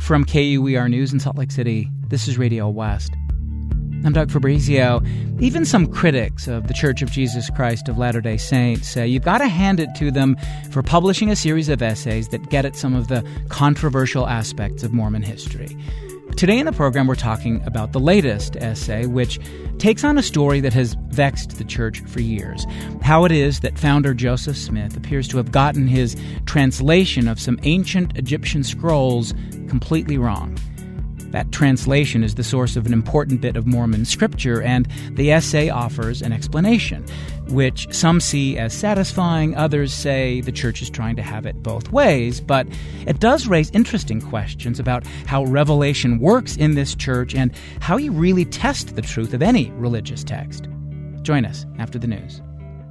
From KUER News in Salt Lake City, this is Radio West. I'm Doug Fabrizio. Even some critics of the Church of Jesus Christ of Latter-day Saints say you've got to hand it to them for publishing a series of essays that get at some of the controversial aspects of Mormon history. Today in the program, we're talking about the latest essay, which takes on a story that has vexed the church for years. How it is that founder Joseph Smith appears to have gotten his translation of some ancient Egyptian scrolls completely wrong. That translation is the source of an important bit of Mormon scripture, and the essay offers an explanation, which some see as satisfying, others say the church is trying to have it both ways. But it does raise interesting questions about how revelation works in this church and how you really test the truth of any religious text. Join us after the news.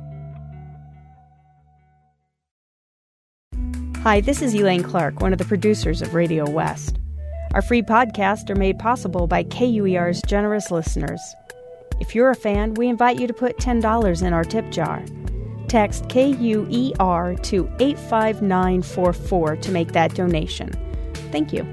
Hi, this is Elaine Clark, one of the producers of Radio West. Our free podcasts are made possible by KUER's generous listeners. If you're a fan, we invite you to put $10 in our tip jar. Text KUER to 85944 to make that donation. Thank you.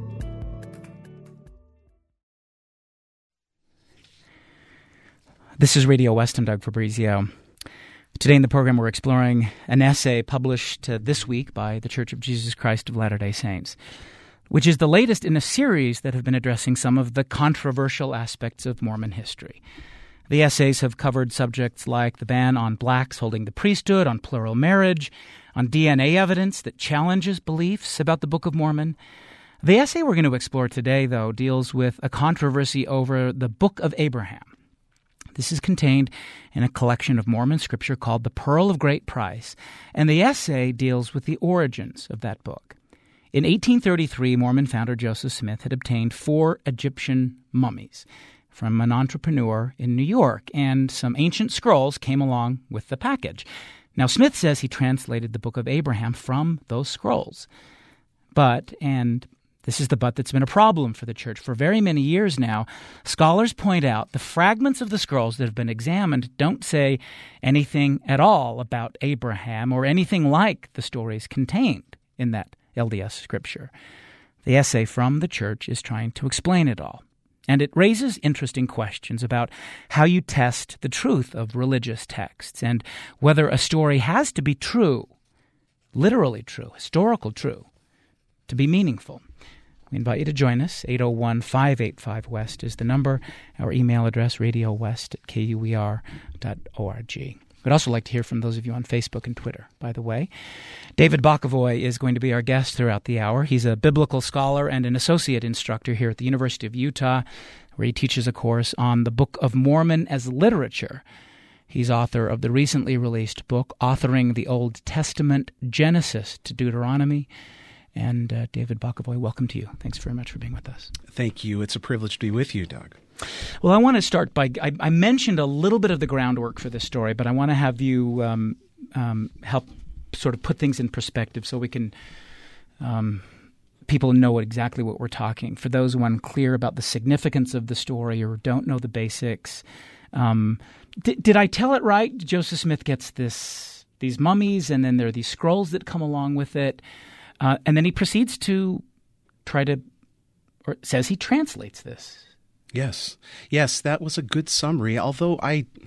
This is Radio West. I'm Doug Fabrizio. Today in the program, we're exploring an essay published this week by the Church of Jesus Christ of Latter-day Saints, which is the latest in a series that have been addressing some of the controversial aspects of Mormon history. The essays have covered subjects like the ban on blacks holding the priesthood, on plural marriage, on DNA evidence that challenges beliefs about the Book of Mormon. The essay we're going to explore today, though, deals with a controversy over the Book of Abraham. This is contained in a collection of Mormon scripture called the Pearl of Great Price, and the essay deals with the origins of that book. In 1833, Mormon founder Joseph Smith had obtained 4 Egyptian mummies from an entrepreneur in New York, and some ancient scrolls came along with the package. Now, Smith says he translated the Book of Abraham from those scrolls. But, and this is the but that's been a problem for the church for very many years now, scholars point out the fragments of the scrolls that have been examined don't say anything at all about Abraham or anything like the stories contained in that LDS scripture. The essay from the church is trying to explain it all, and it raises interesting questions about how you test the truth of religious texts and whether a story has to be true, literally true, historical true, to be meaningful. We invite you to join us. 801-585-WEST is the number. Our email address, radiowest@kuer.org. We'd also like to hear from those of you on Facebook and Twitter, by the way. David Bokovoy is going to be our guest throughout the hour. He's a biblical scholar and an associate instructor here at the University of Utah, where he teaches a course on the Book of Mormon as literature. He's author of the recently released book, Authoring the Old Testament, Genesis to Deuteronomy. And David Bokovoy, welcome to you. Thanks very much for being with us. Thank you. It's a privilege to be with you, Doug. Well, I want to start by, I mentioned a little bit of the groundwork for this story, but I want to have you help sort of put things in perspective so we can, people know exactly what we're talking. For those who are unclear about the significance of the story or don't know the basics, did I tell it right? Joseph Smith gets these mummies, and then there are these scrolls that come along with it, and then he proceeds to or says he translates this. Yes, that was a good summary. Although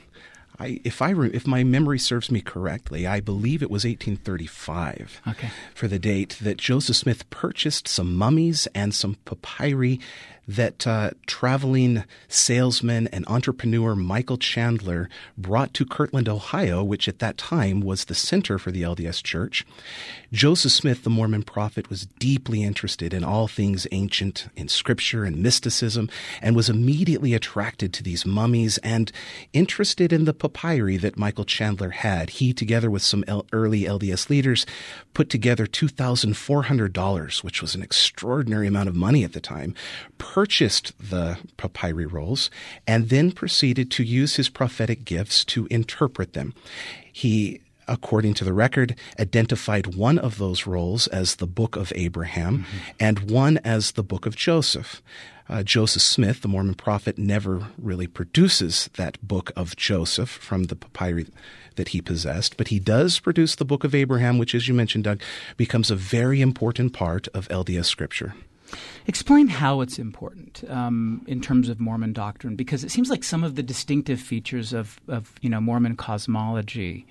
if my memory serves me correctly, I believe it was 1835 for the date that Joseph Smith purchased some mummies and some papyri that traveling salesman and entrepreneur Michael Chandler brought to Kirtland, Ohio, which at that time was the center for the LDS Church. Joseph Smith, the Mormon prophet, was deeply interested in all things ancient, in scripture and mysticism, and was immediately attracted to these mummies and interested in the papyri that Michael Chandler had. He, together with some early LDS leaders, put together $2,400, which was an extraordinary amount of money at the time, purchased the papyri rolls, and then proceeded to use his prophetic gifts to interpret them. He, according to the record, identified one of those rolls as the Book of Abraham and one as the Book of Joseph. Joseph Smith, the Mormon prophet, never really produces that Book of Joseph from the papyri that he possessed, but he does produce the Book of Abraham, which, as you mentioned, Doug, becomes a very important part of LDS Scripture. Explain how it's important in terms of Mormon doctrine, because it seems like some of the distinctive features of Mormon cosmology,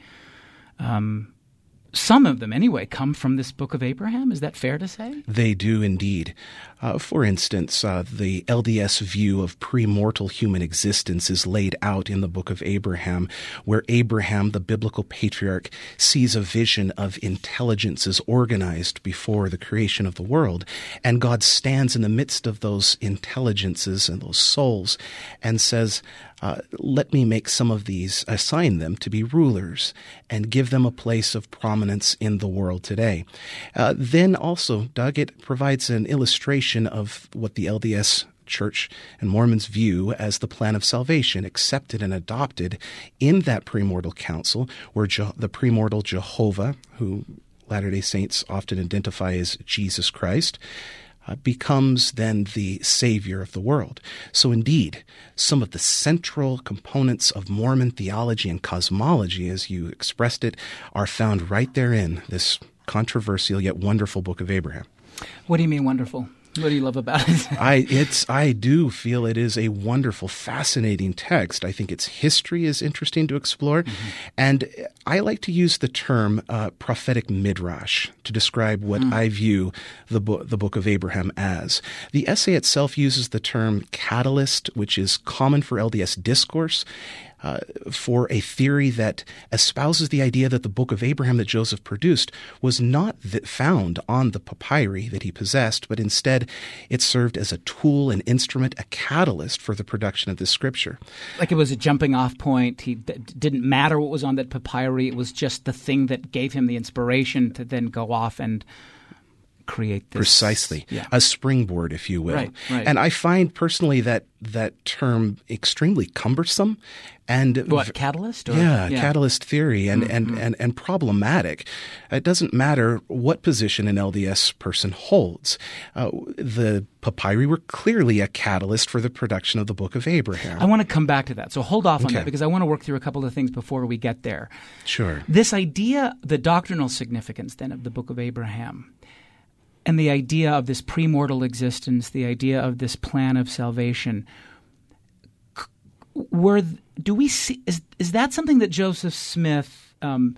some of them anyway, come from this Book of Abraham. Is that fair to say? They do indeed. For instance, the LDS view of premortal human existence is laid out in the Book of Abraham, where Abraham, the biblical patriarch, sees a vision of intelligences organized before the creation of the world, and God stands in the midst of those intelligences and those souls and says, let me make some of these, assign them to be rulers, and give them a place of prominence in the world today. Then also, Doug, it provides an illustration of what the LDS Church and Mormons view as the plan of salvation, accepted and adopted in that premortal council, where the premortal Jehovah, who Latter-day Saints often identify as Jesus Christ, becomes then the Savior of the world. So indeed, some of the central components of Mormon theology and cosmology, as you expressed it, are found right there in this controversial yet wonderful Book of Abraham. What do you mean wonderful? What do you love about it? I do feel it is a wonderful, fascinating text. I think its history is interesting to explore. Mm-hmm. And I like to use the term prophetic midrash to describe what I view the Book of Abraham as. The essay itself uses the term catalyst, which is common for LDS discourse, for a theory that espouses the idea that the Book of Abraham that Joseph produced was not found on the papyri that he possessed, but instead it served as a tool, an instrument, a catalyst for the production of this scripture. Like it was a jumping off point. It didn't matter what was on that papyri. It was just the thing that gave him the inspiration to then go off and create this. Precisely. Yeah. A springboard, if you will. Right. And I find personally that term extremely cumbersome. And what, catalyst? Catalyst theory and problematic. It doesn't matter what position an LDS person holds. The papyri were clearly a catalyst for the production of the Book of Abraham. I want to come back to that. So hold off on that, because I want to work through a couple of things before we get there. Sure. This idea, the doctrinal significance then of the Book of Abraham, and the idea of this premortal existence, the idea of this plan of salvation, do we see? Is that something that Joseph Smith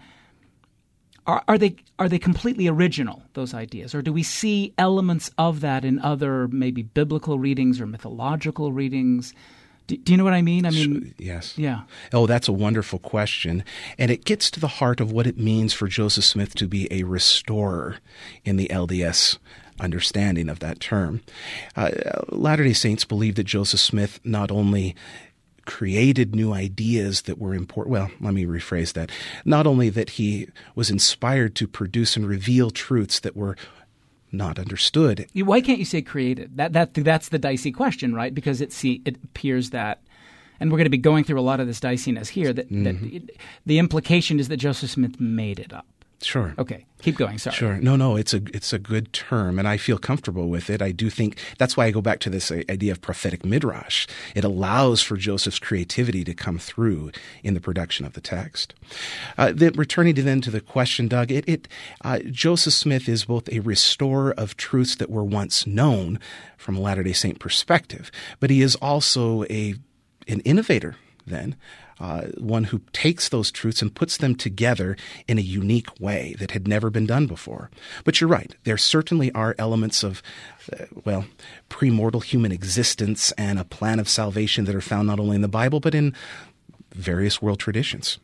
are they completely original, those ideas, or do we see elements of that in other maybe biblical readings or mythological readings? Do you know what I mean? Yes. Yeah. Oh, that's a wonderful question. And it gets to the heart of what it means for Joseph Smith to be a restorer in the LDS understanding of that term. Latter-day Saints believe that Joseph Smith not only created new ideas that were important. Well, let me rephrase that. Not only that he was inspired to produce and reveal truths that were not understood. Why can't you say created? That's the dicey question, right? Because it appears that, and we're going to be going through a lot of this diciness here, that the implication is that Joseph Smith made it up. Sure. Okay. Keep going. Sorry. Sure. No, it's a good term, and I feel comfortable with it. I do think that's why I go back to this idea of prophetic midrash. It allows for Joseph's creativity to come through in the production of the text. Returning to the question, Doug, Joseph Smith is both a restorer of truths that were once known from a Latter-day Saint perspective, but he is also an innovator then. One who takes those truths and puts them together in a unique way that had never been done before. But you're right. There certainly are elements of, premortal human existence and a plan of salvation that are found not only in the Bible, but in various world traditions.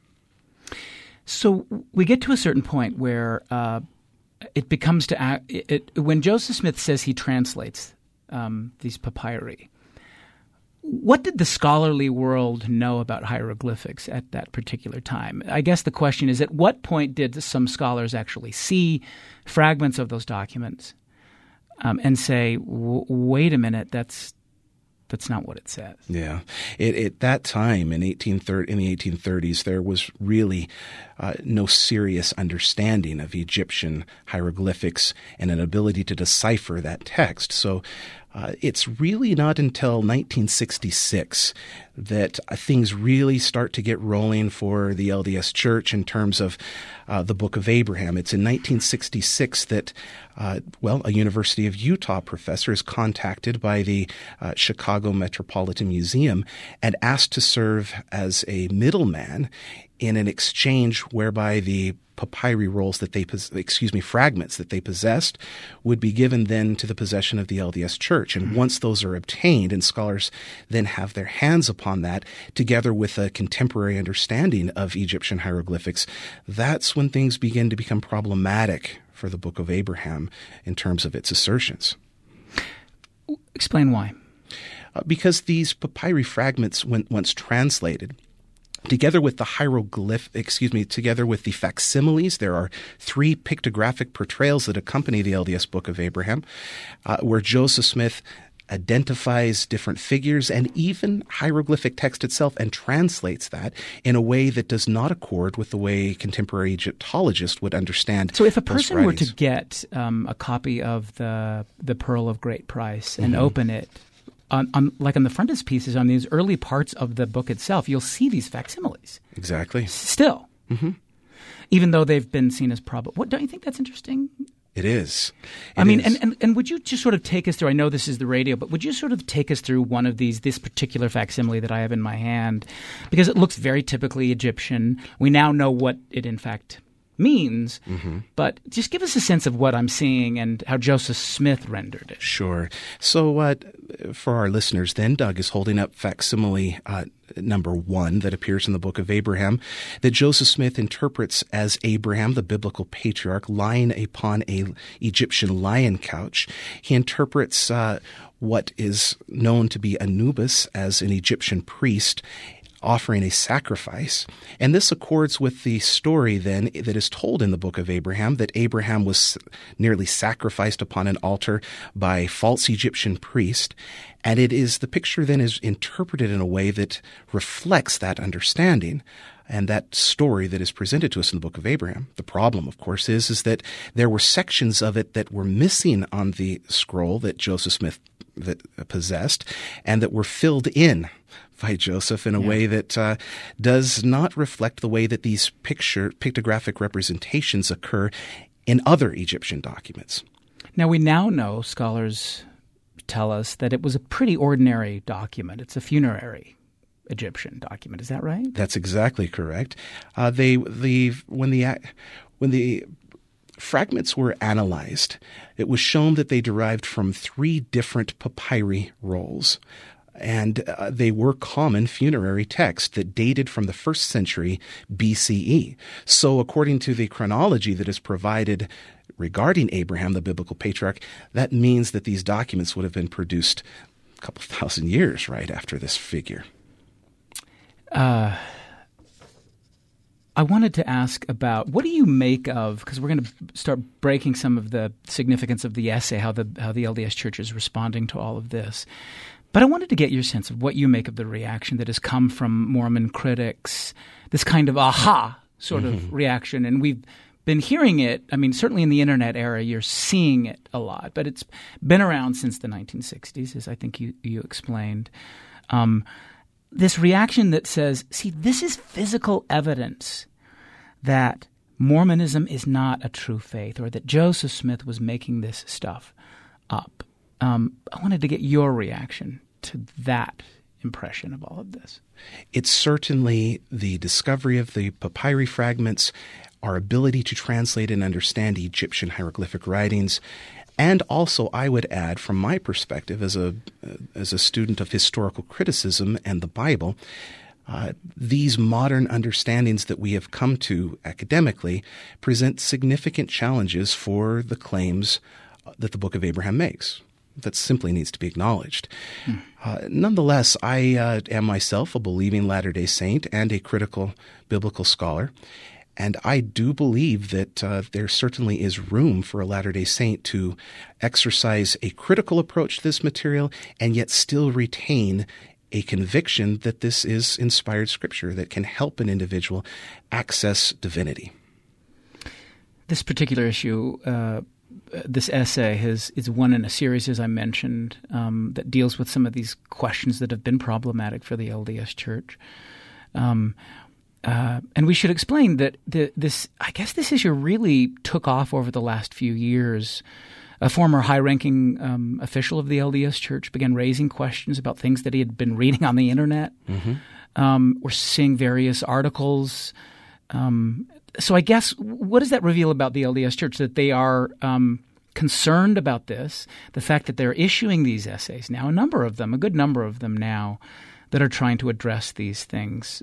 So we get to a certain point where it becomes when Joseph Smith says he translates these papyri, what did the scholarly world know about hieroglyphics at that particular time? I guess the question is, at what point did some scholars actually see fragments of those documents and say, wait a minute, that's not what it says? Yeah. At that time, in the 1830s, there was really no serious understanding of Egyptian hieroglyphics and an ability to decipher that text. So it's really not until 1966 that things really start to get rolling for the LDS Church in terms of the Book of Abraham. It's in 1966 that, a University of Utah professor is contacted by the Chicago Metropolitan Museum and asked to serve as a middleman in an exchange whereby the papyri rolls that fragments that they possessed would be given then to the possession of the LDS Church. And once those are obtained, and scholars then have their hands upon that, together with a contemporary understanding of Egyptian hieroglyphics, that's when things begin to become problematic for the Book of Abraham in terms of its assertions. Explain why. Because these papyri fragments, once translated, together with the together with the facsimiles, there are 3 pictographic portrayals that accompany the LDS Book of Abraham, where Joseph Smith identifies different figures and even hieroglyphic text itself and translates that in a way that does not accord with the way contemporary Egyptologists would understand. So if a person were to get a copy of the Pearl of Great Price and open it, on the frontispieces, on these early parts of the book itself, you'll see these facsimiles. Exactly. Still. Mm-hmm. Even though they've been seen as probable. Don't you think that's interesting? It is. And would you just sort of take us through, I know this is the radio, but would you sort of take us through one of this particular facsimile that I have in my hand? Because it looks very typically Egyptian. We now know what it in fact means, but just give us a sense of what I'm seeing and how Joseph Smith rendered it. Sure. So for our listeners then, Doug is holding up facsimile number 1 that appears in the Book of Abraham that Joseph Smith interprets as Abraham, the biblical patriarch, lying upon an Egyptian lion couch. He interprets what is known to be Anubis as an Egyptian priest offering a sacrifice. And this accords with the story then that is told in the Book of Abraham, that Abraham was nearly sacrificed upon an altar by false Egyptian priest. And the picture then is interpreted in a way that reflects that understanding and that story that is presented to us in the Book of Abraham. The problem, of course, is that there were sections of it that were missing on the scroll that Joseph Smith possessed and that were filled in by Joseph in a way that does not reflect the way that these pictographic representations occur in other Egyptian documents. Now, we now know, scholars tell us, that it was a pretty ordinary document. It's a funerary Egyptian document. Is that right? That's exactly correct. When the fragments were analyzed, it was shown that they derived from 3 different papyri rolls. And they were common funerary texts that dated from the 1st century BCE. So according to the chronology that is provided regarding Abraham, the biblical patriarch, that means that these documents would have been produced a couple thousand years right after this figure. I wanted to ask about, what do you make of, because we're going to start breaking some of the significance of the essay, how the LDS Church is responding to all of this. But I wanted to get your sense of what you make of the reaction that has come from Mormon critics, this kind of aha sort of reaction. And we've been hearing it. I mean, certainly in the Internet era, you're seeing it a lot. But it's been around since the 1960s, as I think you explained. This reaction that says, see, this is physical evidence that Mormonism is not a true faith, or that Joseph Smith was making this stuff up. I wanted to get your reaction to that impression of all of this. It's certainly the discovery of the papyri fragments, our ability to translate and understand Egyptian hieroglyphic writings, and also, I would add, from my perspective as a student of historical criticism and the Bible, these modern understandings that we have come to academically present significant challenges for the claims that the Book of Abraham makes. That simply needs to be acknowledged. Nonetheless, I am myself a believing Latter-day Saint and a critical biblical scholar, and I do believe that there certainly is room for a Latter-day Saint to exercise a critical approach to this material and yet still retain a conviction that this is inspired scripture that can help an individual access divinity. This particular issue, this essay is one in a series, as I mentioned, that deals with some of these questions that have been problematic for the LDS Church. And we should explain that this issue really took off over the last few years. A former high-ranking official of the LDS Church began raising questions about things that he had been reading on the internet. We're seeing various articles. So I guess, what does that reveal about the LDS Church? That they are concerned about this, the fact that they're issuing these essays now, a good number of them now, that are trying to address these things.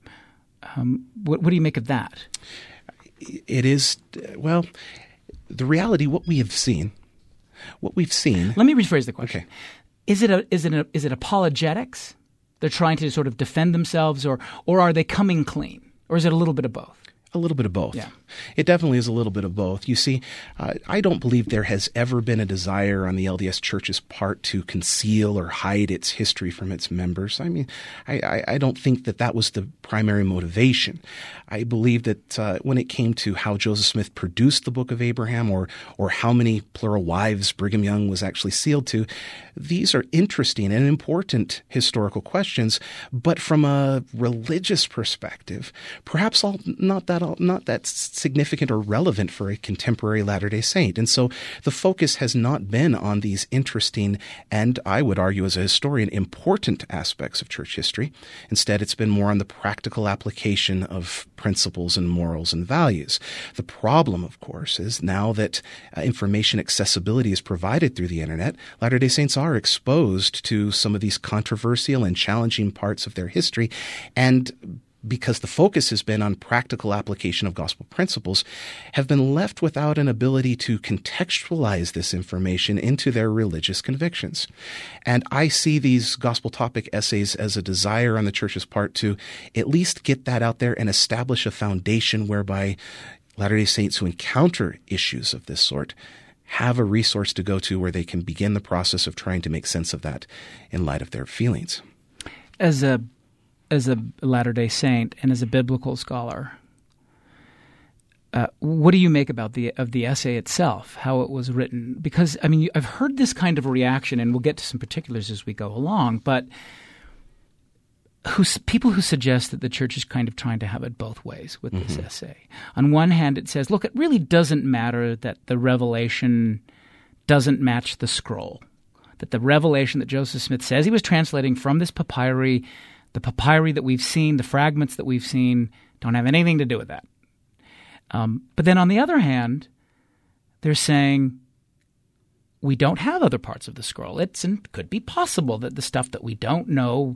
What do you make of that? It is, well, the reality, what we've seen. Let me rephrase the question. Okay. Is it apologetics? They're trying to sort of defend themselves, or are they coming clean? Or is it a little bit of both? A little bit of both. Yeah. It definitely is a little bit of both. You see, I don't believe there has ever been a desire on the LDS Church's part to conceal or hide its history from its members. I mean, I don't think that was the primary motivation. I believe that when it came to how Joseph Smith produced the Book of Abraham, or how many plural wives Brigham Young was actually sealed to, these are interesting and important historical questions, but from a religious perspective, perhaps not that significant or relevant for a contemporary Latter-day Saint. And so the focus has not been on these interesting and, I would argue as a historian, important aspects of church history. Instead, it's been more on the practical application of principles and morals and values. The problem, of course, is now that information accessibility is provided through the internet, Latter-day Saints are exposed to some of these controversial and challenging parts of their history, and because the focus has been on practical application of gospel principles, have been left without an ability to contextualize this information into their religious convictions. And I see these gospel topic essays as a desire on the church's part to at least get that out there and establish a foundation whereby Latter-day Saints who encounter issues of this sort have a resource to go to where they can begin the process of trying to make sense of that in light of their feelings. As a Latter-day Saint and as a biblical scholar, what do you make about the essay itself, how it was written? Because, I mean, I've heard this kind of reaction, and we'll get to some particulars as we go along, but people who suggest that the church is kind of trying to have it both ways with this essay. On one hand, it says, look, it really doesn't matter that the revelation doesn't match the scroll, that the revelation that Joseph Smith says he was translating from this papyri, the papyri that we've seen, the fragments that we've seen, don't have anything to do with that. But then on the other hand, they're saying we don't have other parts of the scroll. It could be possible that the stuff that we don't know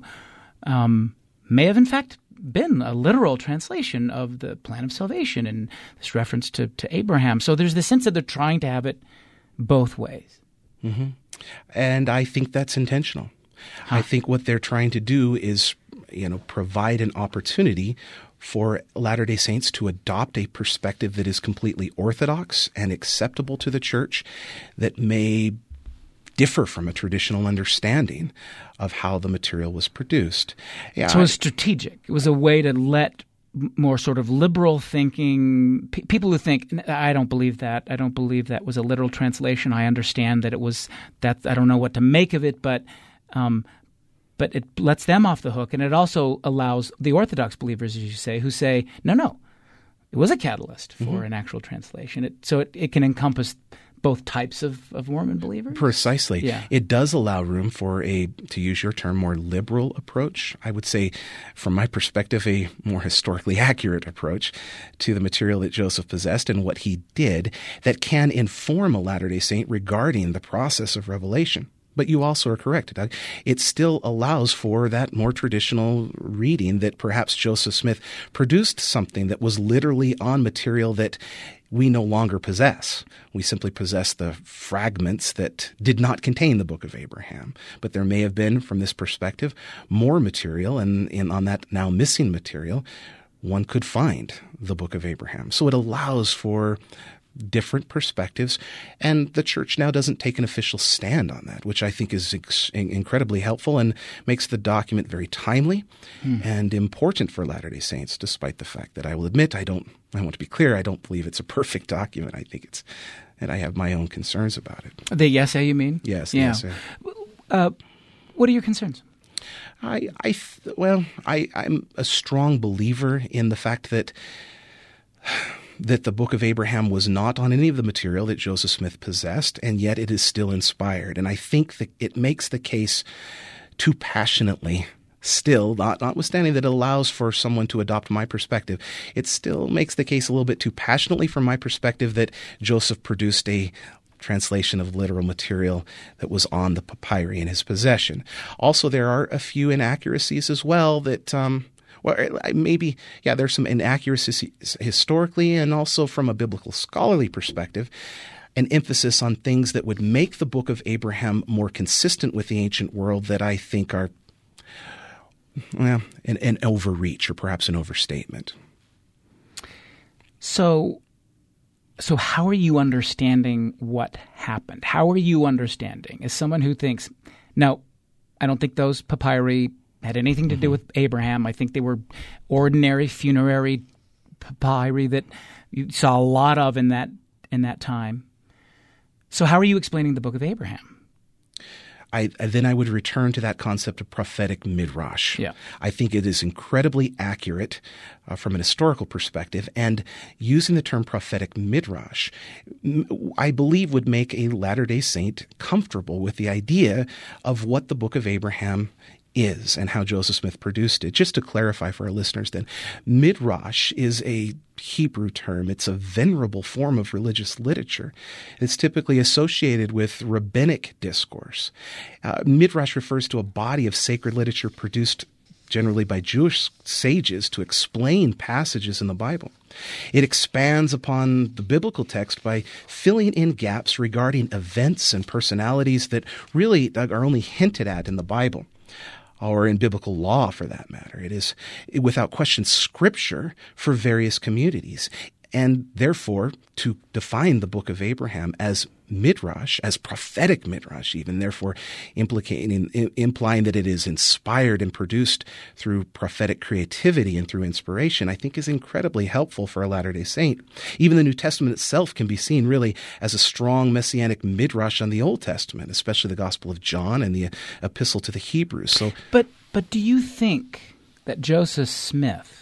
may have in fact been a literal translation of the plan of salvation and this reference to Abraham. So there's this sense that they're trying to have it both ways. Mm-hmm. And I think that's intentional. I think what they're trying to do is, provide an opportunity for Latter-day Saints to adopt a perspective that is completely orthodox and acceptable to the church, that may differ from a traditional understanding of how the material was produced. Yeah, so it was strategic. It was a way to let more sort of liberal thinking people who think, I don't believe that was a literal translation. I understand that it was that. I don't know what to make of it, but it lets them off the hook, and it also allows the Orthodox believers, as you say, who say, no, it was a catalyst for an actual translation. So it can encompass both types of Mormon believers? Precisely. Yeah. It does allow room for to use your term, more liberal approach. I would say, from my perspective, a more historically accurate approach to the material that Joseph possessed and what he did that can inform a Latter-day Saint regarding the process of revelation. But you also are correct, Doug. It still allows for that more traditional reading that perhaps Joseph Smith produced something that was literally on material that we no longer possess. We simply possess the fragments that did not contain the Book of Abraham. But there may have been, from this perspective, more material, and on that now missing material, one could find the Book of Abraham. So it allows for different perspectives, and the church now doesn't take an official stand on that, which I think is incredibly helpful and makes the document very timely and important for Latter-day Saints, despite the fact that I will admit I want to be clear, I don't believe it's a perfect document. I think and I have my own concerns about it. The essay, you mean? Yes, the essay. What are your concerns? I'm a strong believer in the fact that the Book of Abraham was not on any of the material that Joseph Smith possessed, and yet it is still inspired. And I think that it makes the case too passionately still, notwithstanding that it allows for someone to adopt my perspective, it still makes the case a little bit too passionately from my perspective that Joseph produced a translation of literal material that was on the papyri in his possession. Also, there are a few inaccuracies as well that there's some inaccuracies historically and also from a biblical scholarly perspective, an emphasis on things that would make the Book of Abraham more consistent with the ancient world that I think are an overreach or perhaps an overstatement. So how are you understanding what happened? How are you understanding, as someone who thinks, no, I don't think those papyri had anything to do with Abraham. I think they were ordinary funerary papyri that you saw a lot of in that time. So how are you explaining the Book of Abraham? Then I would return to that concept of prophetic midrash. Yeah. I think it is incredibly accurate from an historical perspective, and using the term prophetic midrash, I believe would make a Latter-day Saint comfortable with the idea of what the Book of Abraham is and how Joseph Smith produced it. Just to clarify for our listeners then, midrash is a Hebrew term. It's a venerable form of religious literature. It's typically associated with rabbinic discourse. Midrash refers to a body of sacred literature produced generally by Jewish sages to explain passages in the Bible. It expands upon the biblical text by filling in gaps regarding events and personalities that really are only hinted at in the Bible, or in biblical law for that matter. It is, without question, scripture for various communities. And therefore, to define the Book of Abraham as midrash, as prophetic midrash even, therefore implying that it is inspired and produced through prophetic creativity and through inspiration, I think is incredibly helpful for a Latter-day Saint. Even the New Testament itself can be seen really as a strong messianic midrash on the Old Testament, especially the Gospel of John and the Epistle to the Hebrews. So, But do you think that Joseph Smith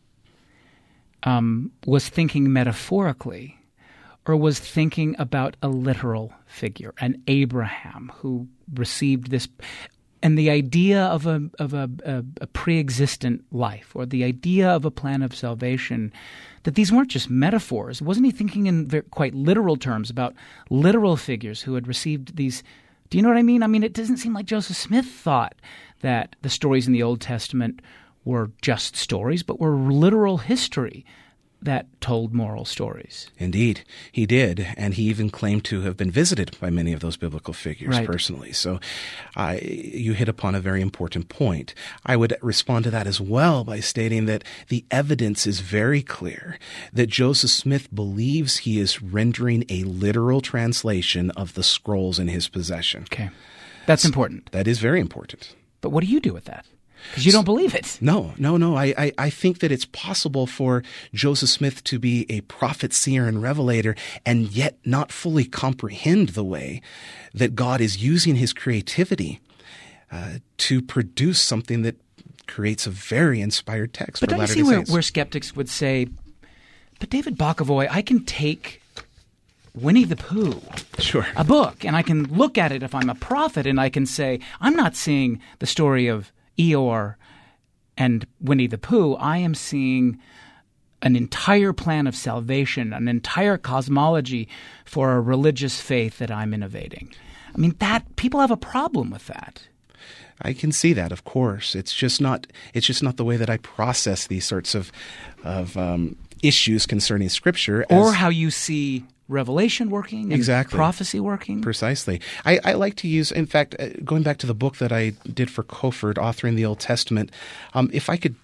was thinking metaphorically, or was thinking about a literal figure, an Abraham who received this, and the idea of a pre-existent life, or the idea of a plan of salvation, that these weren't just metaphors? Wasn't he thinking in quite literal terms about literal figures who had received these? Do you know what I mean? I mean, it doesn't seem like Joseph Smith thought that the stories in the Old Testament were just stories, but were literal history that told moral stories. Indeed, he did, and he even claimed to have been visited by many of those biblical figures personally. So you hit upon a very important point. I would respond to that as well by stating that the evidence is very clear that Joseph Smith believes he is rendering a literal translation of the scrolls in his possession. Okay. That's important. That is very important. But what do you do with that? Because you don't believe it. No. I think that it's possible for Joseph Smith to be a prophet, seer, and revelator and yet not fully comprehend the way that God is using his creativity to produce something that creates a very inspired text. But don't you see where skeptics would say, but David Bokovoy, I can take Winnie the Pooh, sure, a book, and I can look at it if I'm a prophet, and I can say, I'm not seeing the story of Eeyore and Winnie the Pooh. I am seeing an entire plan of salvation, an entire cosmology for a religious faith that I'm innovating. I mean, that people have a problem with that. I can see that, of course. It's just not the way that I process these sorts of issues concerning Scripture. Or how you see Revelation working and prophecy working. Precisely. I like to use, in fact, going back to the book that I did for Cofford, Authoring the Old Testament, if I could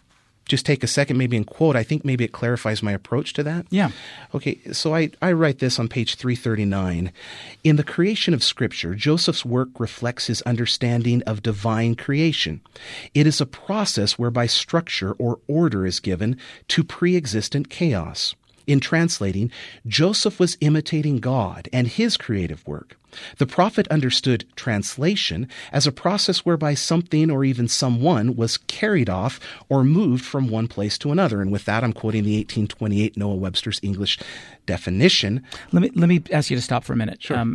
just take a second maybe and quote. I think maybe it clarifies my approach to that. Yeah. Okay, so I write this on page 339. In the creation of Scripture, Joseph's work reflects his understanding of divine creation. It is a process whereby structure or order is given to pre-existent chaos. In translating, Joseph was imitating God and his creative work. The prophet understood translation as a process whereby something or even someone was carried off or moved from one place to another. And with that, I'm quoting the 1828 Noah Webster's English definition. Let me ask you to stop for a minute. Sure.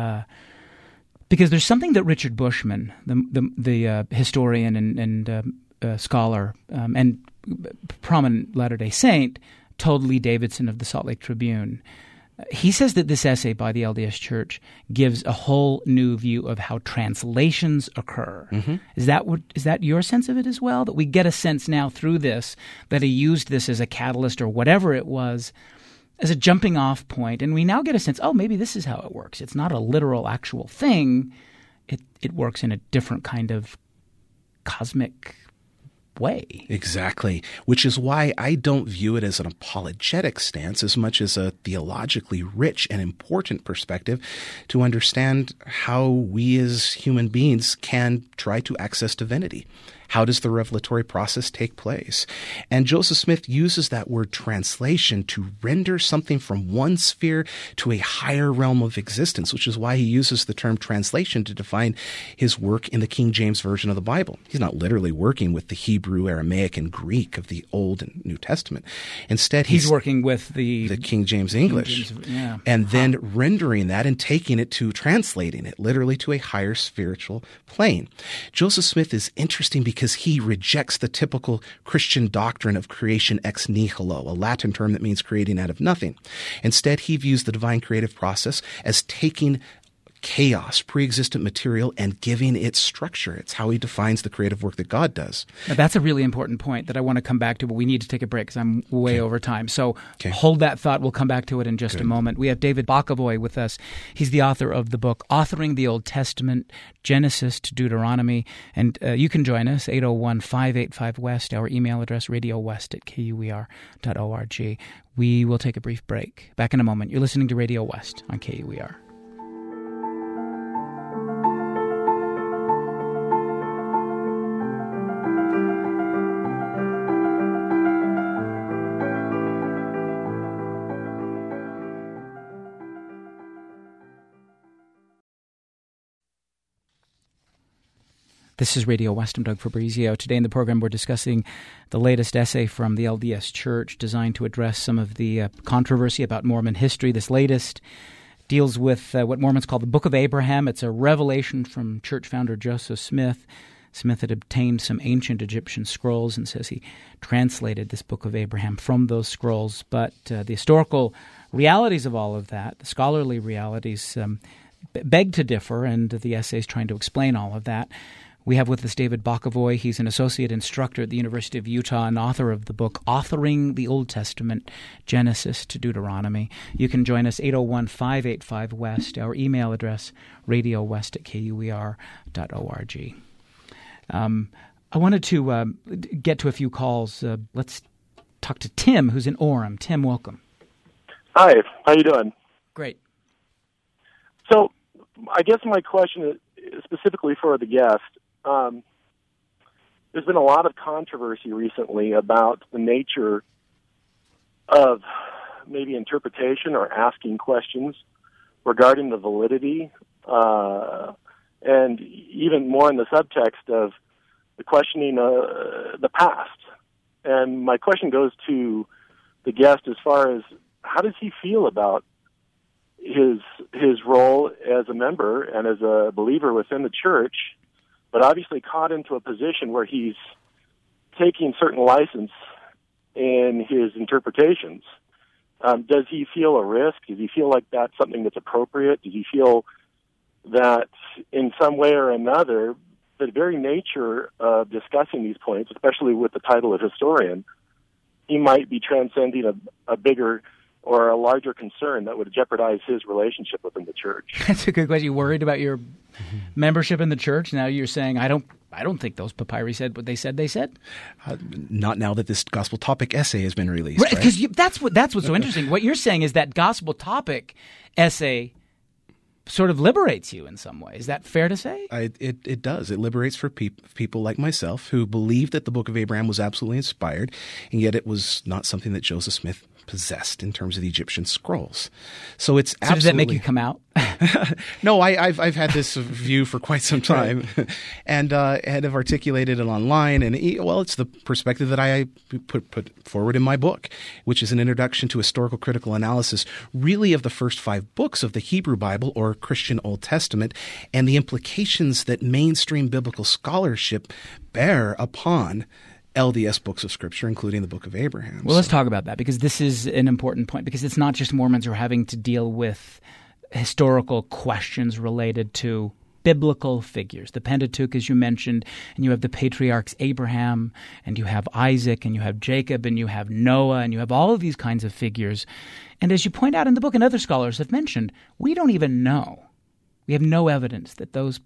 Because there's something that Richard Bushman, the historian and scholar and prominent Latter-day Saint, told Lee Davidson of the Salt Lake Tribune. He says that this essay by the LDS Church gives a whole new view of how translations occur. Mm-hmm. Is that your sense of it as well? That we get a sense now through this that he used this as a catalyst or whatever it was, as a jumping off point, and we now get a sense, oh, maybe this is how it works. It's not a literal actual thing. It works in a different kind of cosmic way. Exactly, which is why I don't view it as an apologetic stance as much as a theologically rich and important perspective to understand how we as human beings can try to access divinity. How does the revelatory process take place? And Joseph Smith uses that word translation to render something from one sphere to a higher realm of existence, which is why he uses the term translation to define his work in the King James Version of the Bible. He's not literally working with the Hebrew, Aramaic, and Greek of the Old and New Testament. Instead, he's working with the King James English, yeah. And then rendering that and taking it to translating it literally to a higher spiritual plane. Joseph Smith is interesting because he rejects the typical Christian doctrine of creation ex nihilo, a Latin term that means creating out of nothing. Instead, he views the divine creative process as taking chaos, pre-existent material, and giving it structure. It's how he defines the creative work that God does. Now, that's a really important point that I want to come back to, but we need to take a break because I'm way over time. So hold that thought. We'll come back to it in just a moment. We have David Bokovoy with us. He's the author of the book, Authoring the Old Testament, Genesis to Deuteronomy. And you can join us, 801-585-WEST, our email address, radiowest@kuer.org. We will take a brief break. Back in a moment. You're listening to Radio West on KUER. This is Radio West. I'm Doug Fabrizio. Today in the program, we're discussing the latest essay from the LDS Church designed to address some of the controversy about Mormon history. This latest deals with what Mormons call the Book of Abraham. It's a revelation from church founder Joseph Smith. Smith had obtained some ancient Egyptian scrolls and says he translated this Book of Abraham from those scrolls. But the historical realities of all of that, the scholarly realities, beg to differ, and the essay is trying to explain all of that. We have with us David Bokovoy. He's an associate instructor at the University of Utah and author of the book, Authoring the Old Testament, Genesis to Deuteronomy. You can join us, 801-585-WEST, our email address, radiowest@kuer.org. I wanted to get to a few calls. Let's talk to Tim, who's in Orem. Tim, welcome. Hi, how you doing? Great. So I guess my question is specifically for the guest. There's been a lot of controversy recently about the nature of maybe interpretation or asking questions regarding the validity, and even more in the subtext of the questioning the past. And my question goes to the guest as far as how does he feel about his role as a member and as a believer within the church, but obviously caught into a position where he's taking certain license in his interpretations. Does he feel a risk? Does he feel like that's something that's appropriate? Does he feel that in some way or another, the very nature of discussing these points, especially with the title of historian, he might be transcending a bigger or a larger concern that would jeopardize his relationship within the church? That's a good question. You worried about your membership in the church? Now you're saying, I don't I don't think those papyri said what they said they said. Not now that this gospel topic essay has been released. Right, because that's what's so interesting. What you're saying is that gospel topic essay sort of liberates you in some way. Is that fair to say? It does. It liberates for people like myself who believe that the Book of Abraham was absolutely inspired, and yet it was not something that Joseph Smith possessed in terms of the Egyptian scrolls. So it's absolutely... So does that make you come out? No, I've had this view for quite some time, and have articulated it online. And it's the perspective that I put forward in my book, which is an introduction to historical critical analysis, really of the first 5 books of the Hebrew Bible or Christian Old Testament, and the implications that mainstream biblical scholarship bear upon LDS books of Scripture, including the Book of Abraham. Well, let's talk about that, because this is an important point, because it's not just Mormons who are having to deal with historical questions related to biblical figures. The Pentateuch, as you mentioned, and you have the patriarchs Abraham, and you have Isaac, and you have Jacob, and you have Noah, and you have all of these kinds of figures. And as you point out in the book, and other scholars have mentioned, we don't even know. We have no evidence that those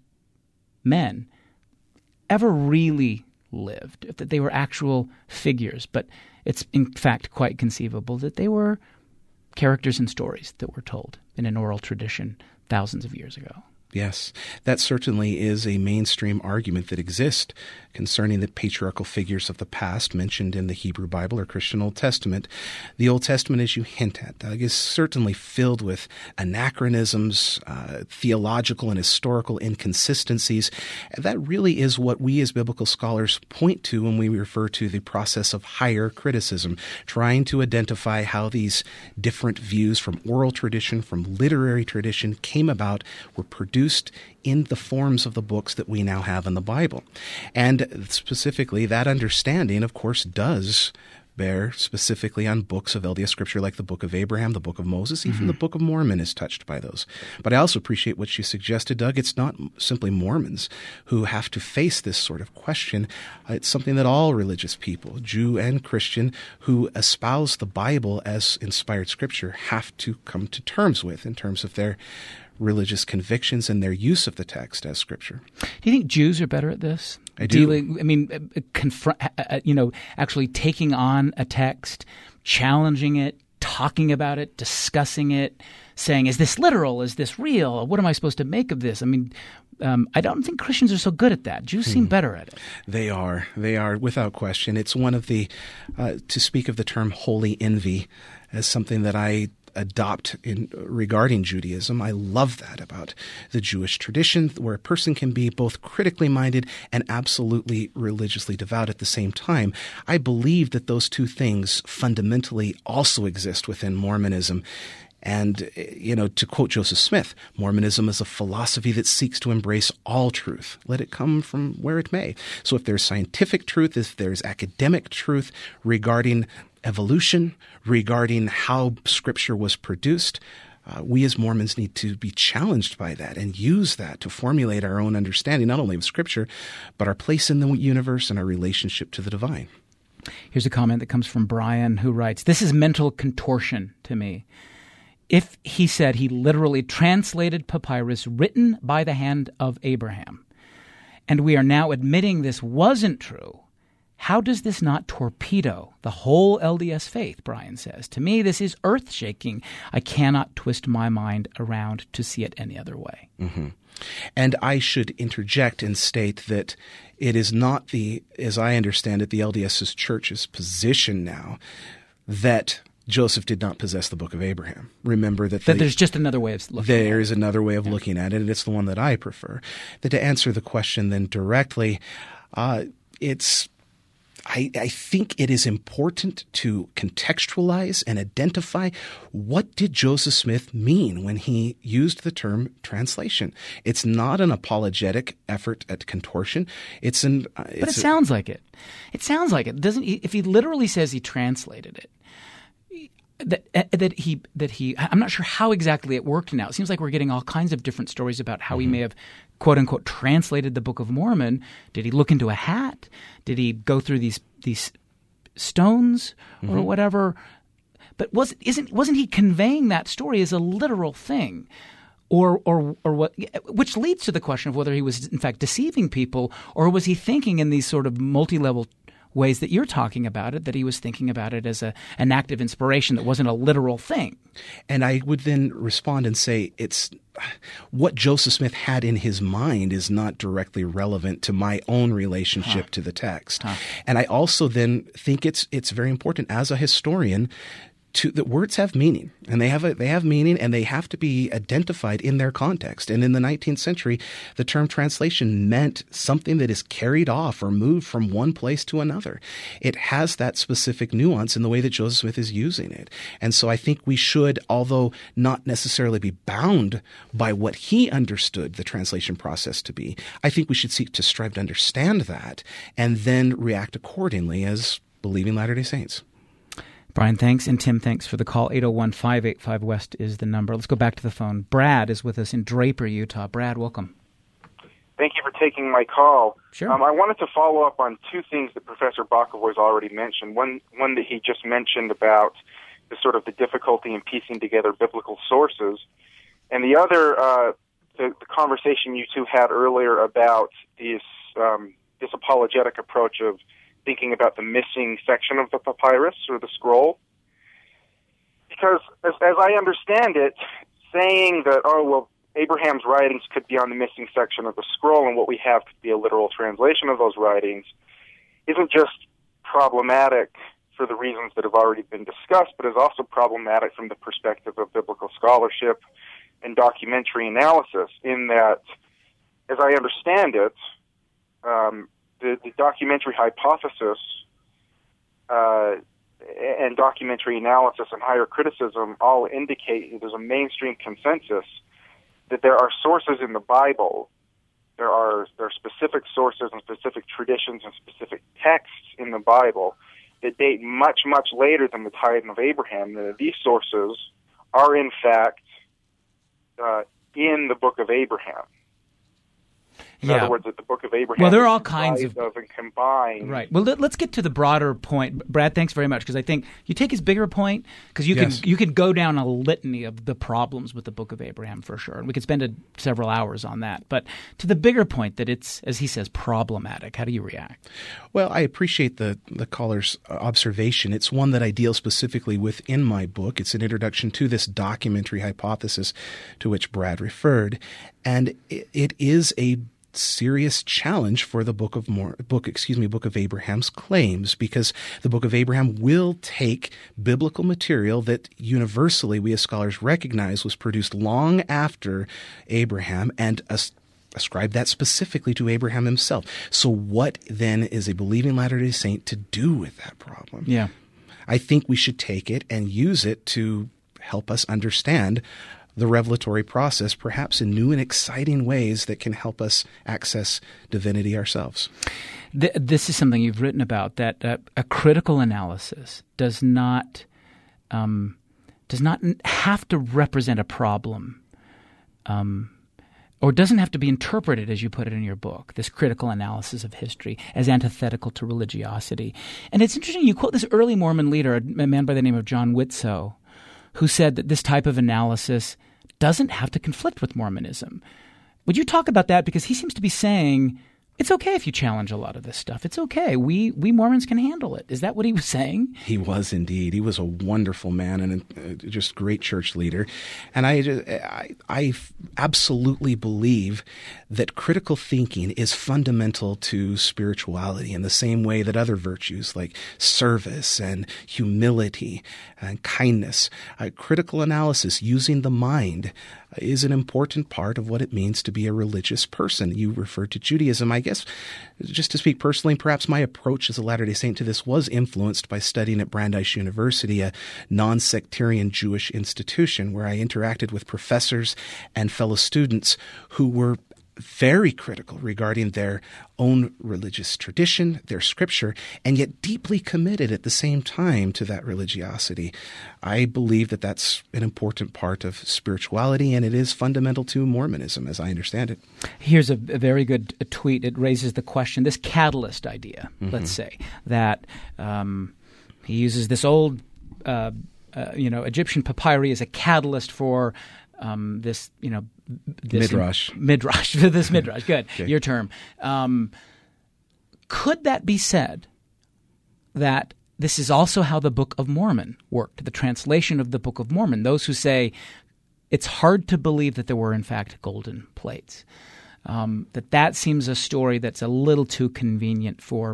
men ever really lived, that they were actual figures. But it's in fact quite conceivable that they were characters and stories that were told in an oral tradition thousands of years ago. Yes, that certainly is a mainstream argument that exists concerning the patriarchal figures of the past mentioned in the Hebrew Bible or Christian Old Testament. The Old Testament, as you hint at, Doug, is certainly filled with anachronisms, theological and historical inconsistencies. That really is what we as biblical scholars point to when we refer to the process of higher criticism, trying to identify how these different views from oral tradition, from literary tradition came about, were produced in the forms of the books that we now have in the Bible. And specifically, that understanding, of course, does bear specifically on books of LDS Scripture like the Book of Abraham, the Book of Moses, even the Book of Mormon is touched by those. But I also appreciate what you suggested, Doug. It's not simply Mormons who have to face this sort of question. It's something that all religious people, Jew and Christian, who espouse the Bible as inspired Scripture have to come to terms with in terms of their religious convictions and their use of the text as Scripture. Do you think Jews are better at this? I do. Actually taking on a text, challenging it, talking about it, discussing it, saying, is this literal? Is this real? What am I supposed to make of this? I mean, I don't think Christians are so good at that. Jews seem better at it. They are, without question. It's one of the, to speak of the term holy envy as something that I adopt regarding Judaism. I love that about the Jewish tradition, where a person can be both critically minded and absolutely religiously devout at the same time. I believe that those two things fundamentally also exist within Mormonism. And, to quote Joseph Smith, Mormonism is a philosophy that seeks to embrace all truth, let it come from where it may. So if there's scientific truth, if there's academic truth regarding evolution, regarding how Scripture was produced, we as Mormons need to be challenged by that and use that to formulate our own understanding, not only of Scripture, but our place in the universe and our relationship to the divine. Here's a comment that comes from Brian, who writes, "This is mental contortion to me. If he said he literally translated papyrus written by the hand of Abraham, and we are now admitting this wasn't true, how does this not torpedo the whole LDS faith?" Brian says. "To me, this is earth-shaking. I cannot twist my mind around to see it any other way." Mm-hmm. And I should interject and state that it is not as I understand it, the LDS's church's position now that Joseph did not possess the Book of Abraham. Remember that there's just another way of looking at it. There is another way of looking at it, and it's the one that I prefer. That to answer the question then directly, I think it is important to contextualize and identify what did Joseph Smith mean when he used the term translation. It's not an apologetic effort at contortion. But it sounds like it. It sounds like it. Doesn't if he literally says he translated it? That he I'm not sure how exactly it worked now. It seems like we're getting all kinds of different stories about how he may have, quote unquote, translated the Book of Mormon. Did he look into a hat? Did he go through these stones or whatever? But wasn't he conveying that story as a literal thing? Or what? Which leads to the question of whether he was in fact deceiving people, or was he thinking in these sort of multi-level ways that you're talking about it, that he was thinking about it as an act of inspiration that wasn't a literal thing. And I would then respond and say it's what Joseph Smith had in his mind is not directly relevant to my own relationship to the text. And I also then think it's very important as a historian that words have meaning, and they have meaning, and they have to be identified in their context. And in the 19th century, the term translation meant something that is carried off or moved from one place to another. It has that specific nuance in the way that Joseph Smith is using it. And so I think we should, although not necessarily be bound by what he understood the translation process to be, I think we should seek to strive to understand that and then react accordingly as believing Latter-day Saints. Brian, thanks. And Tim, thanks for the call. 801-585-WEST is the number. Let's go back to the phone. Brad is with us in Draper, Utah. Brad, welcome. Thank you for taking my call. Sure. I wanted to follow up on two things that Professor Bakovoy's already mentioned. One that he just mentioned about the sort of the difficulty in piecing together biblical sources. And the other, the conversation you two had earlier about this apologetic approach of thinking about the missing section of the papyrus or the scroll. Because as I understand it, saying that, Abraham's writings could be on the missing section of the scroll and what we have could be a literal translation of those writings isn't just problematic for the reasons that have already been discussed, but is also problematic from the perspective of biblical scholarship and documentary analysis, in that, as I understand it, the documentary hypothesis and documentary analysis and higher criticism all indicate there's a mainstream consensus that there are sources in the Bible, there are specific sources and specific traditions and specific texts in the Bible that date much, much later than the time of Abraham. These sources are, in fact, in the Book of Abraham. In other words, that the Book of Abraham there are all kinds of and combined. Right. Well, let's get to the broader point. Brad, thanks very much, because I think you take his bigger point, because you can go down a litany of the problems with the Book of Abraham for sure, and we could spend several hours on that. But to the bigger point that it's, as he says, problematic, how do you react? Well, I appreciate the caller's observation. It's one that I deal specifically with in my book. It's an introduction to this documentary hypothesis to which Brad referred, and it is a serious challenge for the Book of Abraham's claims, because the Book of Abraham will take biblical material that universally we as scholars recognize was produced long after Abraham and ascribe that specifically to Abraham himself. So what then is a believing Latter-day Saint to do with that problem? Yeah, I think we should take it and use it to help us understand the revelatory process, perhaps in new and exciting ways that can help us access divinity ourselves. This is something you've written about, that a critical analysis does not have to represent a problem, or doesn't have to be interpreted, as you put it in your book, this critical analysis of history, as antithetical to religiosity. And it's interesting, you quote this early Mormon leader, a man by the name of John Whitsoe, who said that this type of analysis doesn't have to conflict with Mormonism. Would you talk about that? Because he seems to be saying it's okay if you challenge a lot of this stuff. It's okay. We Mormons can handle it. Is that what he was saying? He was indeed. He was a wonderful man and just great church leader. And I absolutely believe that critical thinking is fundamental to spirituality in the same way that other virtues like service and humility and kindness, critical analysis, using the mind, is an important part of what it means to be a religious person. You referred to Judaism. I guess, just to speak personally, perhaps my approach as a Latter-day Saint to this was influenced by studying at Brandeis University, a non-sectarian Jewish institution where I interacted with professors and fellow students who were very critical regarding their own religious tradition, their scripture, and yet deeply committed at the same time to that religiosity. I believe that that's an important part of spirituality, and it is fundamental to Mormonism, as I understand it. Here's a very good tweet. It raises the question, this catalyst idea, let's say, that he uses this old Egyptian papyri as a catalyst for this midrash. This midrash. Good, okay. Your term. Could that be said that this is also how the Book of Mormon worked, the translation of the Book of Mormon? Those who say it's hard to believe that there were, in fact, golden plates. That seems a story that's a little too convenient for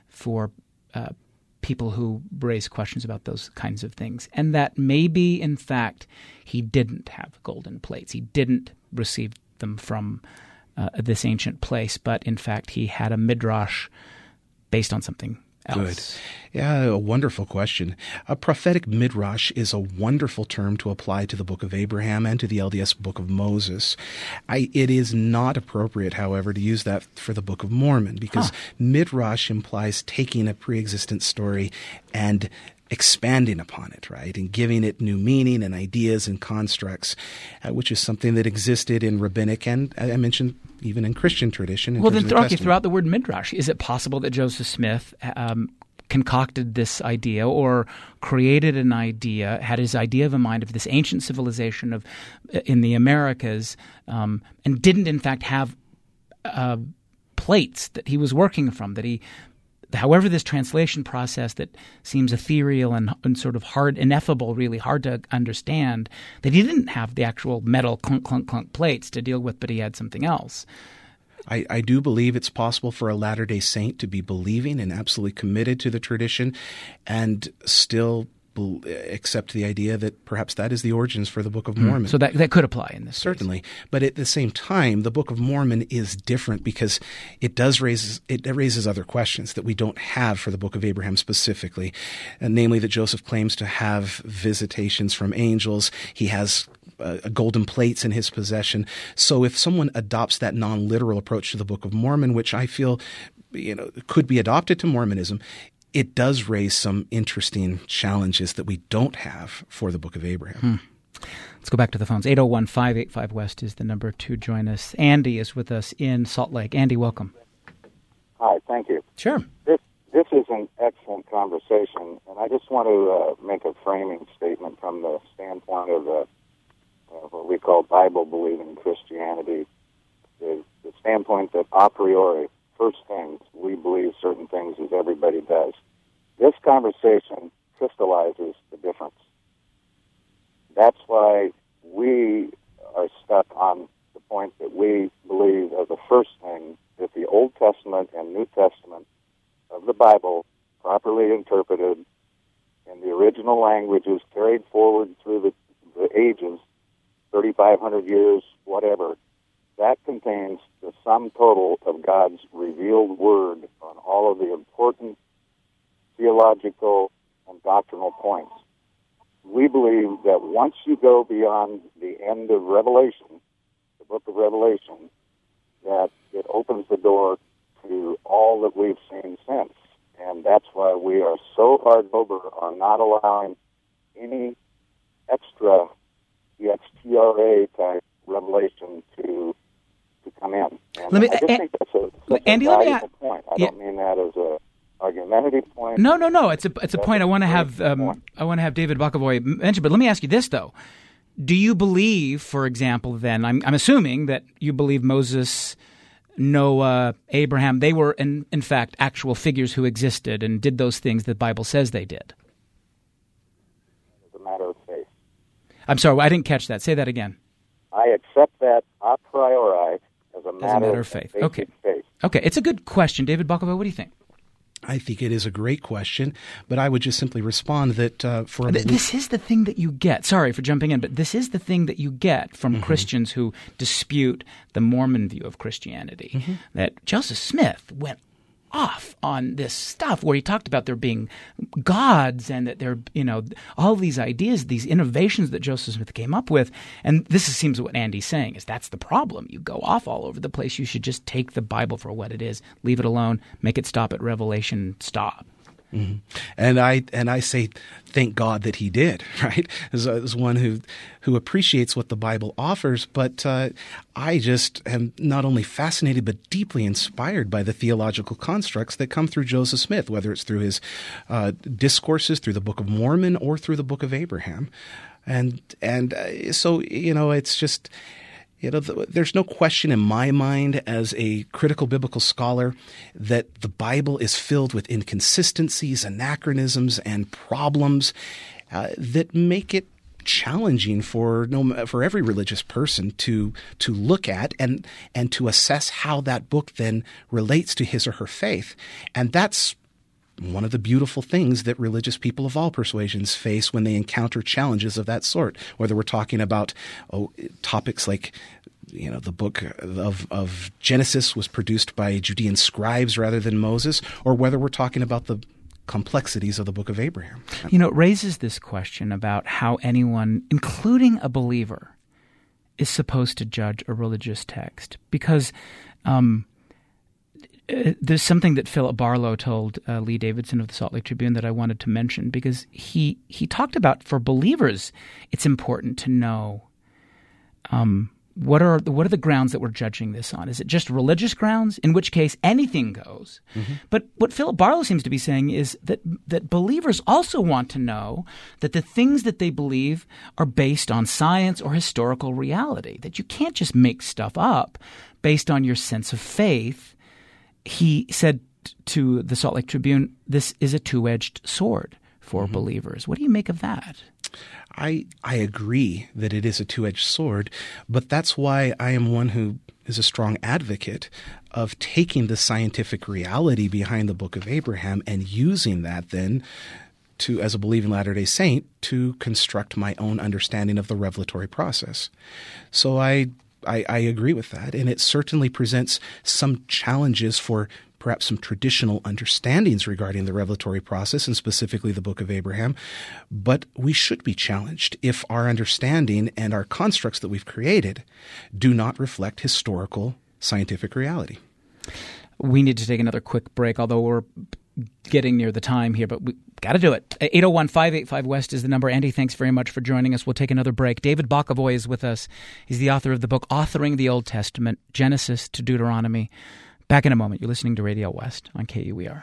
people who raise questions about those kinds of things, and that maybe, in fact, he didn't have golden plates. He didn't receive them from this ancient place, but in fact, he had a midrash based on something else. Good. Yeah, a wonderful question. A prophetic midrash is a wonderful term to apply to the Book of Abraham and to the LDS Book of Moses. It is not appropriate, however, to use that for the Book of Mormon, because midrash implies taking a pre-existent story and expanding upon it, right, and giving it new meaning and ideas and constructs, which is something that existed in rabbinic and, I mentioned, even in Christian tradition. Well, then throughout the word midrash, is it possible that Joseph Smith concocted this idea or created an idea, had his idea of a mind of this ancient civilization in the Americas, and didn't in fact have plates that he was working from, that he... However, this translation process that seems ethereal and sort of hard, ineffable, really hard to understand, that he didn't have the actual metal clunk, clunk, clunk plates to deal with, but he had something else. I do believe it's possible for a Latter-day Saint to be believing and absolutely committed to the tradition and still accept the idea that perhaps that is the origins for the Book of Mormon. So that could apply in this Certainly. case. But at the same time, the Book of Mormon is different because it raises other questions that we don't have for the Book of Abraham specifically, and namely that Joseph claims to have visitations from angels. He has golden plates in his possession. So if someone adopts that non-literal approach to the Book of Mormon, which I feel could be adopted to Mormonism, it does raise some interesting challenges that we don't have for the Book of Abraham. Let's go back to the phones. 801-585-WEST is the number to join us. Andy is with us in Salt Lake. Andy, welcome. Hi, thank you. Sure. This is an excellent conversation, and I just want to make a framing statement from the standpoint of what we call Bible-believing Christianity, the standpoint that a priori, first things, we believe certain things as everybody does. This conversation crystallizes the difference. That's why we are stuck on the point that we believe as the first thing that the Old Testament and New Testament of the Bible, properly interpreted in the original languages, carried forward through the ages, 3,500 years, whatever, that contains the sum total of God's revealed word on all of the important theological and doctrinal points. We believe that once you go beyond the end of Revelation, the book of Revelation, that it opens the door to all that we've seen since. And that's why we are so hard over on not allowing any extra EXTRA type revelation to come in. And I just think that's a valuable point. I don't mean that as a argumentative point. No. It's a point I want to have. I want to have David Bokovoy mention. But let me ask you this though: do you believe, for example, then I'm assuming that you believe Moses, Noah, Abraham, they were in fact actual figures who existed and did those things the Bible says they did? As a matter of faith. I'm sorry, I didn't catch that. Say that again. I accept that a priori as a matter of faith. Okay. Faith. Okay, it's a good question. David Bokovoy, what do you think? I think it is a great question, but I would just simply respond that this is the thing that you get. Sorry for jumping in, but this is the thing that you get from Christians who dispute the Mormon view of Christianity, that Joseph Smith went off on this stuff where he talked about there being gods and that there, all these ideas, these innovations that Joseph Smith came up with. And this seems what Andy's saying is that's the problem. You go off all over the place. You should just take the Bible for what it is, leave it alone, make it stop at Revelation, stop. Mm-hmm. And I say, thank God that he did, right? As one who appreciates what the Bible offers, but I just am not only fascinated but deeply inspired by the theological constructs that come through Joseph Smith, whether it's through his discourses, through the Book of Mormon, or through the Book of Abraham. And so, it's just, there's no question in my mind as a critical biblical scholar that the Bible is filled with inconsistencies, anachronisms, and problems that make it challenging for every religious person to look at and to assess how that book then relates to his or her faith. And that's one of the beautiful things that religious people of all persuasions face when they encounter challenges of that sort, whether we're talking about topics like the book of Genesis was produced by Judean scribes rather than Moses, or whether we're talking about the complexities of the book of Abraham. It raises this question about how anyone, including a believer, is supposed to judge a religious text. Because there's something that Philip Barlow told Lee Davidson of the Salt Lake Tribune that I wanted to mention, because he talked about, for believers, it's important to know what are the grounds that we're judging this on? Is it just religious grounds, in which case anything goes? Mm-hmm. But what Philip Barlow seems to be saying is that believers also want to know that the things that they believe are based on science or historical reality, that you can't just make stuff up based on your sense of faith. He said to the Salt Lake Tribune, this is a two-edged sword for mm-hmm. believers. What do you make of that? I agree that it is a two-edged sword, but that's why I am one who is a strong advocate of taking the scientific reality behind the Book of Abraham and using that then to, as a believing Latter-day Saint, to construct my own understanding of the revelatory process. So I agree with that, and it certainly presents some challenges for perhaps some traditional understandings regarding the revelatory process, and specifically the Book of Abraham. But we should be challenged if our understanding and our constructs that we've created do not reflect historical scientific reality. We need to take another quick break, although we're getting near the time here, but we got to do it. 801-585-WEST is the number. Andy, thanks very much for joining us. We'll take another break. David Bokovoy is with us. He's the author of the book Authoring the Old Testament, Genesis to Deuteronomy. Back in a moment. You're listening to Radio West on KUER.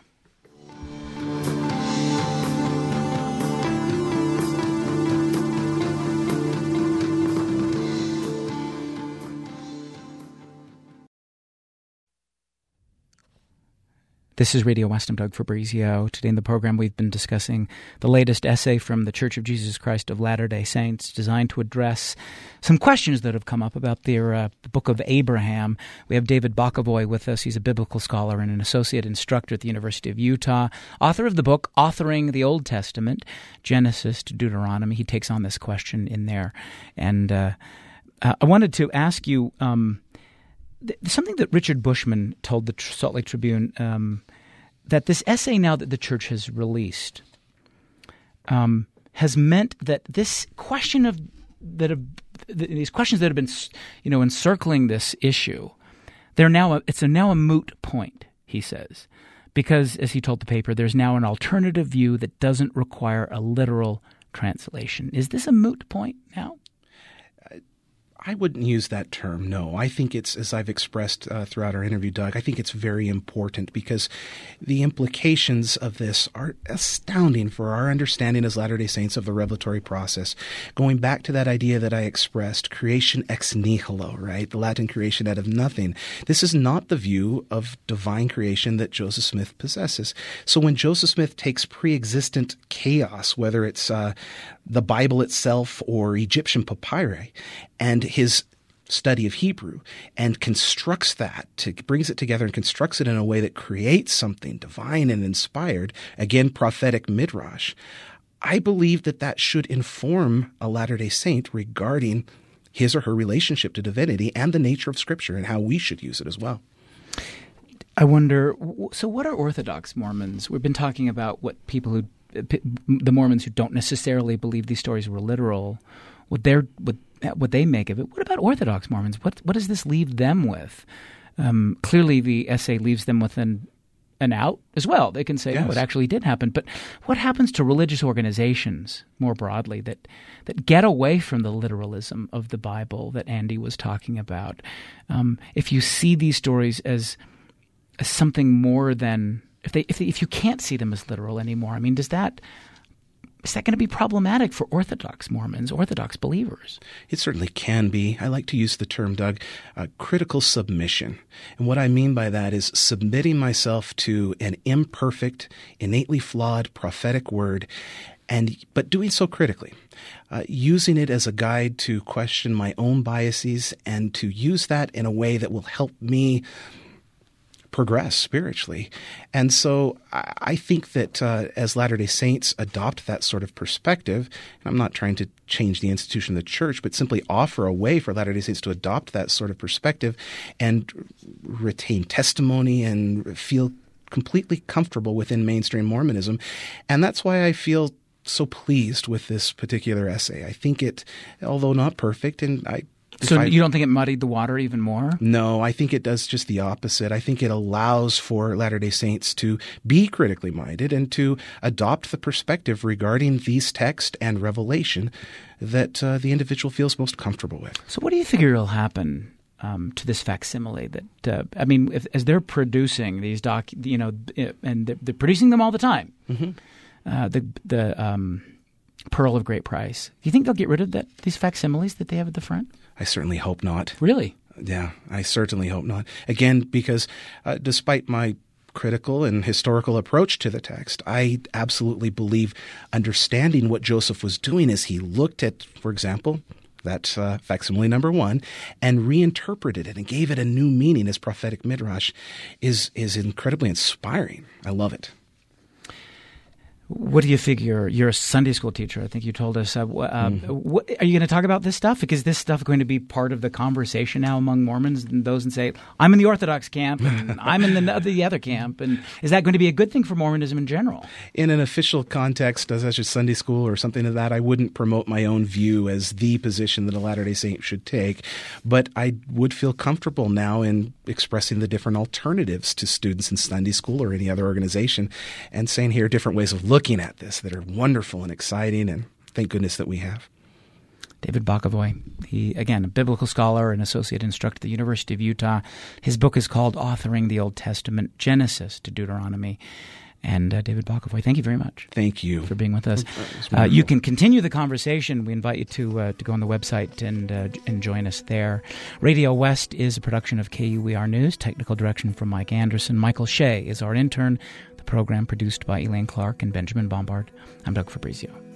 This is Radio West. I'm Doug Fabrizio. Today in the program, we've been discussing the latest essay from the Church of Jesus Christ of Latter-day Saints, designed to address some questions that have come up about the Book of Abraham. We have David Bokovoy with us. He's a biblical scholar and an associate instructor at the University of Utah, author of the book Authoring the Old Testament, Genesis to Deuteronomy. He takes on this question in there. And I wanted to ask you something that Richard Bushman told the Salt Lake Tribune, that this essay now that the church has released has meant that this question these questions that have been encircling this issue, it's now a moot point, he says, because, as he told the paper, there's now an alternative view that doesn't require a literal translation. Is this a moot point now? I wouldn't use that term, no. I think it's, as I've expressed throughout our interview, Doug, I think it's very important because the implications of this are astounding for our understanding as Latter-day Saints of the revelatory process. Going back to that idea that I expressed, creation ex nihilo, right? The Latin creation out of nothing. This is not the view of divine creation that Joseph Smith possesses. So when Joseph Smith takes pre-existent chaos, whether it's the Bible itself or Egyptian papyri, and his study of Hebrew, and constructs that, brings it together and constructs it in a way that creates something divine and inspired, again, prophetic midrash, I believe that should inform a Latter-day Saint regarding his or her relationship to divinity and the nature of Scripture and how we should use it as well. I wonder, so what are Orthodox Mormons? We've been talking about what the Mormons who don't necessarily believe these stories were literal, what they make of it. What about Orthodox Mormons? What does this leave them with? Clearly, the essay leaves them with an out as well. They can say, yes, it actually did happen. But what happens to religious organizations more broadly that get away from the literalism of the Bible that Andy was talking about? If you see these stories as something more than if you can't see them as literal anymore, I mean, does that is that going to be problematic for Orthodox Mormons, Orthodox believers? It certainly can be. I like to use the term, Doug, critical submission. And what I mean by that is submitting myself to an imperfect, innately flawed prophetic word, but doing so critically, using it as a guide to question my own biases and to use that in a way that will help me progress spiritually. And so I think that as Latter-day Saints adopt that sort of perspective, and I'm not trying to change the institution of the church, but simply offer a way for Latter-day Saints to adopt that sort of perspective and retain testimony and feel completely comfortable within mainstream Mormonism. And that's why I feel so pleased with this particular essay. I think it, although not perfect, and you don't think it muddied the water even more? No, I think it does just the opposite. I think it allows for Latter-day Saints to be critically minded and to adopt the perspective regarding these texts and revelation that the individual feels most comfortable with. So what do you figure will happen to this facsimile? That as they're producing these and they're producing them all the time, the Pearl of Great Price. Do you think they'll get rid of these facsimiles that they have at the front? I certainly hope not. Really? Yeah, I certainly hope not. Again, because despite my critical and historical approach to the text, I absolutely believe understanding what Joseph was doing as he looked at, for example, that facsimile number 1, and reinterpreted it and gave it a new meaning as prophetic midrash is incredibly inspiring. I love it. What do you figure? You're a Sunday school teacher. I think you told us. Are you going to talk about this stuff? Is this stuff going to be part of the conversation now among Mormons and those and say, I'm in the Orthodox camp and I'm in the other camp? And is that going to be a good thing for Mormonism in general? In an official context, such as Sunday school or something like that, I wouldn't promote my own view as the position that a Latter-day Saint should take. But I would feel comfortable now in expressing the different alternatives to students in Sunday school or any other organization and saying here are different ways of looking at this that are wonderful and exciting, and thank goodness that we have. David Bokovoy, he, again, a biblical scholar and associate instructor at the University of Utah. His book is called Authoring the Old Testament, Genesis to Deuteronomy. And David Bokovoy, thank you very much. Thank you for being with us. You can continue the conversation. We invite you to go on the website and join us there. Radio West is a production of KUER News. Technical direction from Mike Anderson. Michael Shea is our intern. The program produced by Elaine Clark and Benjamin Bombard. I'm Doug Fabrizio.